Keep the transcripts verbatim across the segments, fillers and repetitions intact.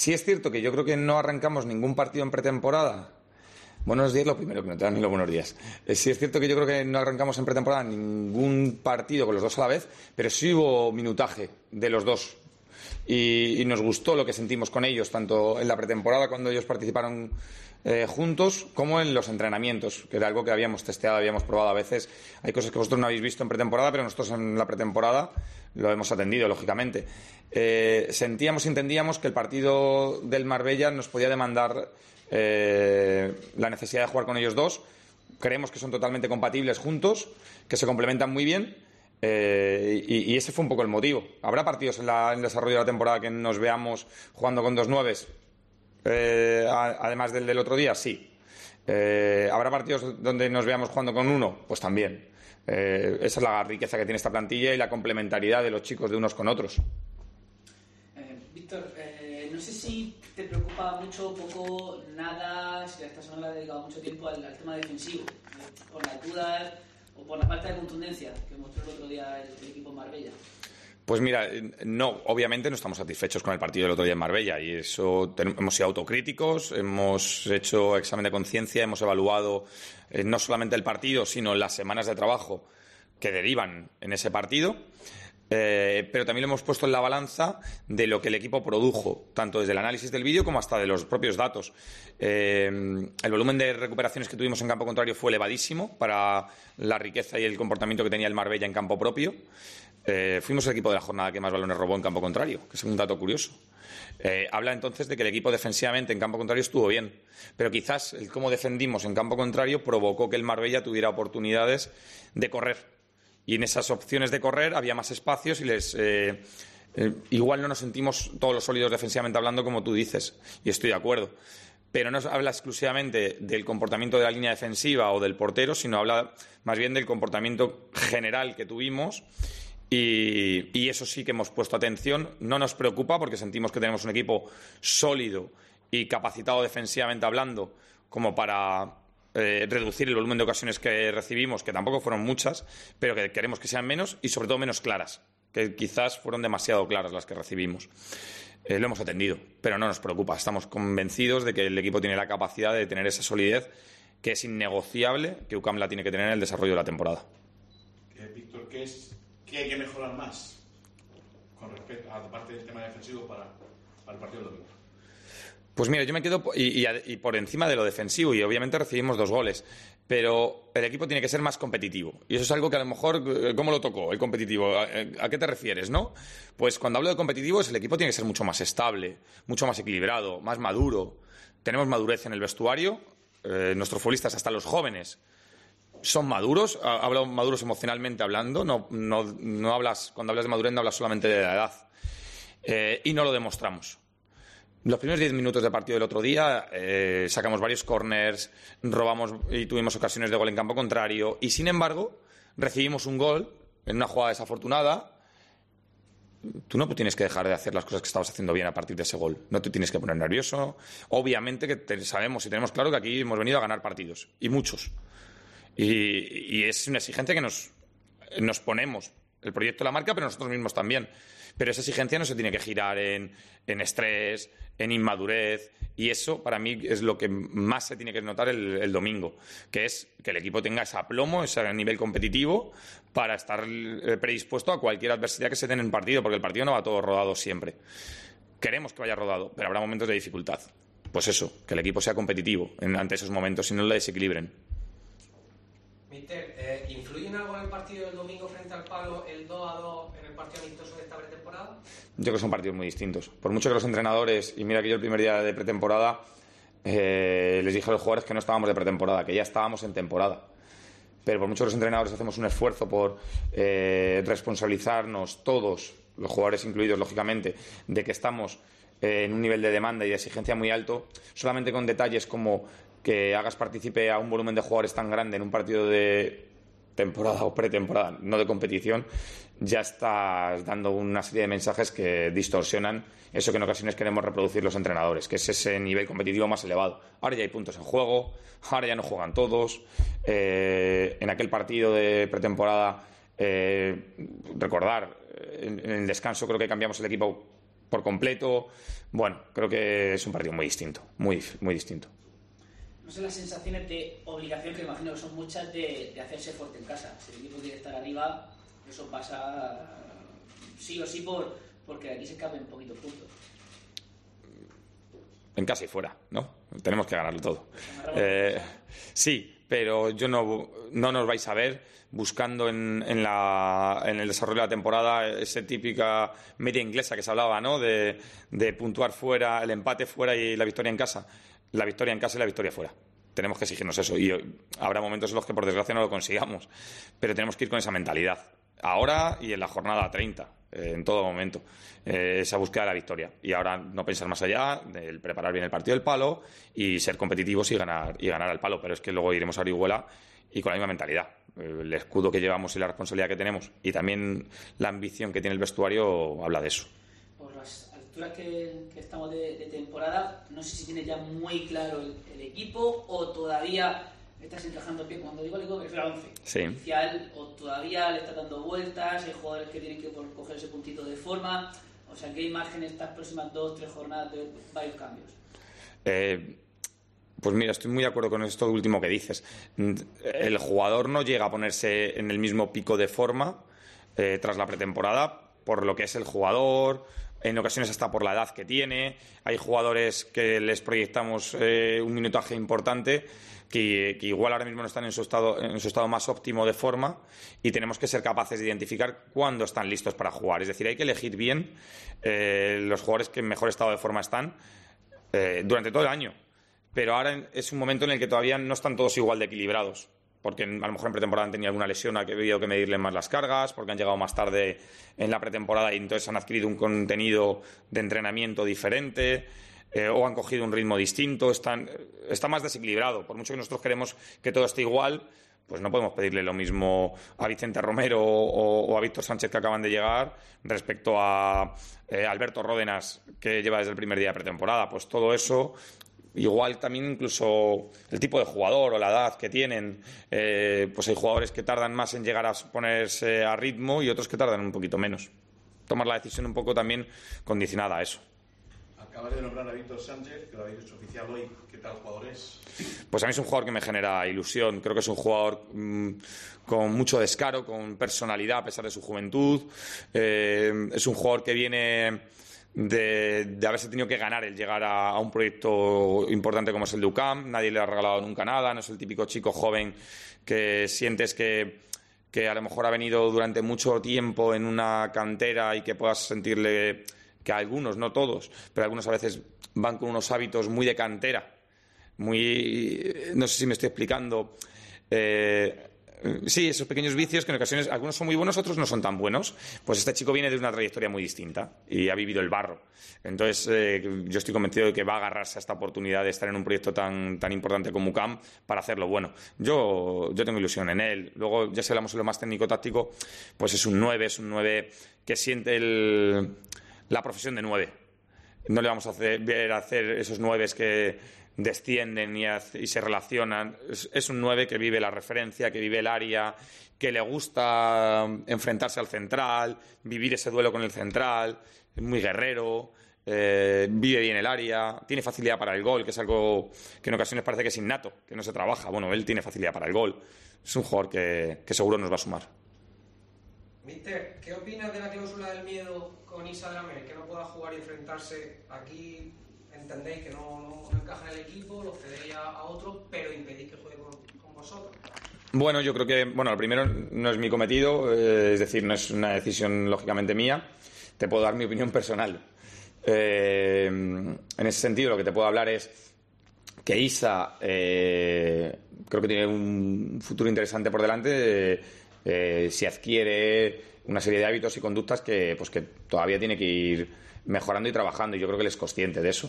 Sí es cierto que yo creo que no arrancamos ningún partido en pretemporada. Buenos días, lo primero, que no te dan ni los buenos días. Eh, sí es cierto que yo creo que no arrancamos en pretemporada ningún partido con los dos a la vez, pero sí hubo minutaje de los dos. Y, y nos gustó lo que sentimos con ellos, tanto en la pretemporada cuando ellos participaron eh, juntos, como en los entrenamientos, que era algo que habíamos testeado, habíamos probado a veces. Hay cosas que vosotros no habéis visto en pretemporada, pero nosotros en la pretemporada lo hemos atendido, lógicamente. Eh, sentíamos y entendíamos que el partido del Marbella nos podía demandar eh, la necesidad de jugar con ellos dos. Creemos que son totalmente compatibles juntos, que se complementan muy bien. Eh, y, y ese fue un poco el motivo. ¿Habrá partidos en, la, en el desarrollo de la temporada que nos veamos jugando con dos nueves? Eh, a, además del del otro día, sí. Eh, ¿Habrá partidos donde nos veamos jugando con uno? Pues también. Eh, esa es la riqueza que tiene esta plantilla y la complementariedad de los chicos de unos con otros. Eh, Víctor, eh, no sé si te preocupa mucho o poco nada, si esta semana le has dedicado mucho tiempo al, al tema defensivo, eh, por las dudas o por la falta de contundencia que mostró el otro día el, el equipo en Marbella. Pues mira, no, obviamente no estamos satisfechos con el partido del otro día en Marbella y eso ten, hemos sido autocríticos, hemos hecho examen de conciencia, hemos evaluado eh, no solamente el partido, sino las semanas de trabajo que derivan en ese partido. Eh, pero también lo hemos puesto en la balanza de lo que el equipo produjo, tanto desde el análisis del vídeo como hasta de los propios datos. Eh, el volumen de recuperaciones que tuvimos en campo contrario fue elevadísimo para la riqueza y el comportamiento que tenía el Marbella en campo propio. Eh, fuimos el equipo de la jornada que más balones robó en campo contrario, que es un dato curioso. Eh, habla entonces de que el equipo defensivamente en campo contrario estuvo bien, pero quizás el cómo defendimos en campo contrario provocó que el Marbella tuviera oportunidades de correr. Y en esas opciones de correr había más espacios y les eh, eh, igual no nos sentimos todos los sólidos defensivamente hablando como tú dices, y estoy de acuerdo. Pero no habla exclusivamente del comportamiento de la línea defensiva o del portero, sino habla más bien del comportamiento general que tuvimos. Y, y eso sí que hemos puesto atención. No nos preocupa porque sentimos que tenemos un equipo sólido y capacitado defensivamente hablando como para Eh, reducir el volumen de ocasiones que recibimos, que tampoco fueron muchas, pero que queremos que sean menos y sobre todo menos claras, que quizás fueron demasiado claras las que recibimos. Eh, lo hemos atendido, pero no nos preocupa. Estamos convencidos de que el equipo tiene la capacidad de tener esa solidez que es innegociable, que U C A M la tiene que tener en el desarrollo de la temporada. Eh, Víctor, ¿qué, es, ¿qué hay que mejorar más con respecto a la parte del tema defensivo para, para el partido de domingo? Pues mira, yo me quedo y, y, y por encima de lo defensivo y obviamente recibimos dos goles, pero el equipo tiene que ser más competitivo y eso es algo que a lo mejor, ¿cómo lo tocó el competitivo? ¿A, a qué te refieres, no? Pues cuando hablo de competitivo, el equipo tiene que ser mucho más estable, mucho más equilibrado, más maduro. Tenemos madurez en el vestuario, eh, nuestros futbolistas, hasta los jóvenes, son maduros, hablo maduros emocionalmente hablando, no, no, no hablas, cuando hablas de madurez no hablas solamente de la edad, eh, y no lo demostramos. Los primeros diez minutos de partido del otro día eh, sacamos varios córners, robamos y tuvimos ocasiones de gol en campo contrario y, sin embargo, recibimos un gol en una jugada desafortunada. Tú no tienes que dejar de hacer las cosas que estabas haciendo bien a partir de ese gol. No te tienes que poner nervioso. Obviamente que te, sabemos y tenemos claro que aquí hemos venido a ganar partidos, y muchos. Y, y es una exigencia que nos, nos ponemos. El proyecto la marca, pero nosotros mismos también. Pero esa exigencia no se tiene que girar en, en estrés, en inmadurez, y eso para mí es lo que más se tiene que notar el, el domingo, que es que el equipo tenga ese aplomo, ese nivel competitivo para estar predispuesto a cualquier adversidad que se den en el partido, porque el partido no va todo rodado siempre. Queremos que vaya rodado, pero habrá momentos de dificultad. Pues eso, que el equipo sea competitivo en, ante esos momentos y no lo desequilibren. Mister, eh, ¿influye en algo en el partido del domingo frente al Palo el dos a dos en el partido amistoso de esta pretemporada? Yo creo que son partidos muy distintos. Por mucho que los entrenadores, y mira que yo el primer día de pretemporada eh, les dije a los jugadores que no estábamos de pretemporada, que ya estábamos en temporada. Pero por mucho que los entrenadores hacemos un esfuerzo por eh, responsabilizarnos todos, los jugadores incluidos, lógicamente, de que estamos eh, en un nivel de demanda y de exigencia muy alto, solamente con detalles como que hagas partícipe a un volumen de jugadores tan grande en un partido de temporada o pretemporada, no de competición, ya estás dando una serie de mensajes que distorsionan eso que en ocasiones queremos reproducir los entrenadores, que es ese nivel competitivo más elevado. Ahora ya hay puntos en juego, ahora ya no juegan todos. Eh, en aquel partido de pretemporada, eh, recordar, en, en el descanso creo que cambiamos el equipo por completo, Bueno, creo que es un partido muy distinto, muy, muy distinto. No sé las sensaciones de obligación, que imagino que son muchas, de, de hacerse fuerte en casa. Si el equipo quiere estar arriba, eso pasa sí o sí por porque aquí se escapen poquitos puntos. En casa y fuera, ¿no? Tenemos que ganarlo todo. Eh, sí, pero yo no, no nos vais a ver buscando en, en, la, en el desarrollo de la temporada esa típica media inglesa que se hablaba, ¿no? De, de puntuar fuera, el empate fuera y la victoria en casa. La victoria en casa y la victoria fuera. Tenemos que exigirnos eso. Y habrá momentos en los que, por desgracia, no lo consigamos. Pero tenemos que ir con esa mentalidad. Ahora y en la jornada treinta. Eh, en todo momento, eh, esa búsqueda de la victoria. Y ahora no pensar más allá, el preparar bien el partido del palo y ser competitivos y ganar y ganar al palo. Pero es que luego iremos a Orihuela y con la misma mentalidad. El escudo que llevamos y la responsabilidad que tenemos y también la ambición que tiene el vestuario habla de eso. Por las alturas que, que estamos de, de temporada, no sé si tiene ya muy claro el, el equipo o todavía estás encajando bien. Cuando digo el equipo, me refiero al once sí. inicial, o todavía le está dando vueltas, hay jugadores que tienen que coger ese puntito de forma. O sea, ¿qué imagen estas próximas dos, tres jornadas de varios cambios? Eh, pues mira, estoy muy de acuerdo con esto último que dices. El jugador no llega a ponerse en el mismo pico de forma eh, tras la pretemporada por lo que es el jugador, en ocasiones hasta por la edad que tiene. Hay jugadores que les proyectamos eh, un minutaje importante Que, que igual ahora mismo no están en su estado en su estado más óptimo de forma y tenemos que ser capaces de identificar cuándo están listos para jugar. Es decir, hay que elegir bien eh, los jugadores que en mejor estado de forma están eh, durante todo el año. Pero ahora es un momento en el que todavía no están todos igual de equilibrados. Porque a lo mejor en pretemporada han tenido alguna lesión a que he habido que medirles más las cargas, porque han llegado más tarde en la pretemporada y entonces han adquirido un contenido de entrenamiento diferente. Eh, o han cogido un ritmo distinto, están, está más desequilibrado. Por mucho que nosotros queremos que todo esté igual, pues no podemos pedirle lo mismo a Vicente Romero o, o a Víctor Sánchez, que acaban de llegar, respecto a eh, Alberto Ródenas, que lleva desde el primer día de pretemporada. Pues todo eso, igual también incluso el tipo de jugador o la edad que tienen. Eh, pues hay jugadores que tardan más en llegar a ponerse a ritmo y otros que tardan un poquito menos. Tomar la decisión un poco también condicionada a eso. Acabas de nombrar a Víctor Sánchez, que lo habéis hecho oficial hoy. ¿Qué tal jugador es? Pues a mí es un jugador que me genera ilusión. Creo que es un jugador mmm, con mucho descaro, con personalidad a pesar de su juventud. Eh, es un jugador que viene de, de haberse tenido que ganar el llegar a, a un proyecto importante como es el de U C A M. Nadie le ha regalado nunca nada. No es el típico chico joven que sientes que... que a lo mejor ha venido durante mucho tiempo en una cantera y que puedas sentirle... que algunos, no todos, pero algunos a veces van con unos hábitos muy de cantera, muy... no sé si me estoy explicando. Eh, sí, esos pequeños vicios que en ocasiones algunos son muy buenos, otros no son tan buenos. Pues este chico viene de una trayectoria muy distinta y ha vivido el barro. Entonces, eh, yo estoy convencido de que va a agarrarse a esta oportunidad de estar en un proyecto tan, tan importante como U C A M para hacerlo bueno. Yo, yo tengo ilusión en él. Luego, ya si hablamos de lo más técnico-táctico, pues es un nueve, es un nueve que siente el... la profesión de nueve. No le vamos a hacer, ver hacer esos nueves que descienden y, hace, y se relacionan. Es, es un nueve que vive la referencia, que vive el área, que le gusta enfrentarse al central, vivir ese duelo con el central, es muy guerrero, eh, vive bien el área, tiene facilidad para el gol, que es algo que en ocasiones parece que es innato, que no se trabaja. Bueno, él tiene facilidad para el gol. Es un jugador que, que seguro nos va a sumar. Mister, ¿qué opinas de la cláusula del miedo con Issa Drammeh, que no pueda jugar y enfrentarse? Aquí entendéis que no, no encaja en el equipo, lo cedéis a, a otro, pero impedís que juegue con, con vosotros. Bueno, yo creo que, bueno, lo primero no es mi cometido, eh, es decir, no es una decisión lógicamente mía. Te puedo dar mi opinión personal. Eh, en ese sentido, lo que te puedo hablar es que Issa eh, creo que tiene un futuro interesante por delante. Eh, Eh, si adquiere una serie de hábitos y conductas que, pues que todavía tiene que ir mejorando y trabajando, y yo creo que él es consciente de eso.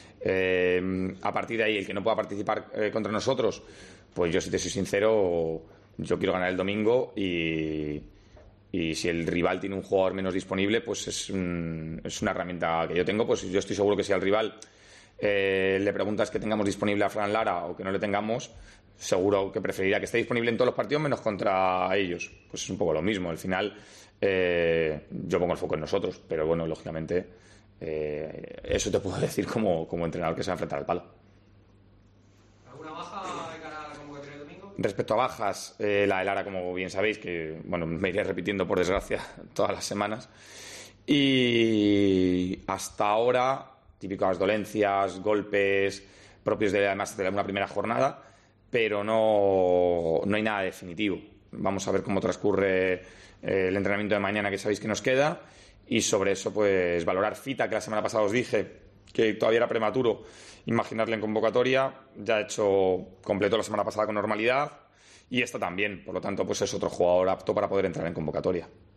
Eh, a partir de ahí, el que no pueda participar eh, contra nosotros, pues yo, si te soy sincero, yo quiero ganar el domingo y, y si el rival tiene un jugador menos disponible, pues es, un, es una herramienta que yo tengo. Pues yo estoy seguro que si al rival eh, le preguntas que tengamos disponible a Fran Lara o que no le tengamos, seguro que preferiría que esté disponible en todos los partidos menos contra ellos. Pues es un poco lo mismo. Al final eh, yo pongo el foco en nosotros, pero bueno, lógicamente Eh, eso te puedo decir como, como entrenador que se va a enfrentar al palo. ¿Alguna baja de cara a la convocatoria de domingo? Respecto a bajas, eh, la de Lara, como bien sabéis, que bueno, me iré repitiendo por desgracia todas las semanas. Y hasta ahora, típicas dolencias, golpes propios de, además de una primera jornada, pero no, no hay nada definitivo. Vamos a ver cómo transcurre eh, el entrenamiento de mañana, que sabéis que nos queda, y sobre eso pues valorar. Fita, que la semana pasada os dije que todavía era prematuro imaginarle en convocatoria, ya ha hecho, completó la semana pasada con normalidad, y esta también, por lo tanto pues es otro jugador apto para poder entrar en convocatoria.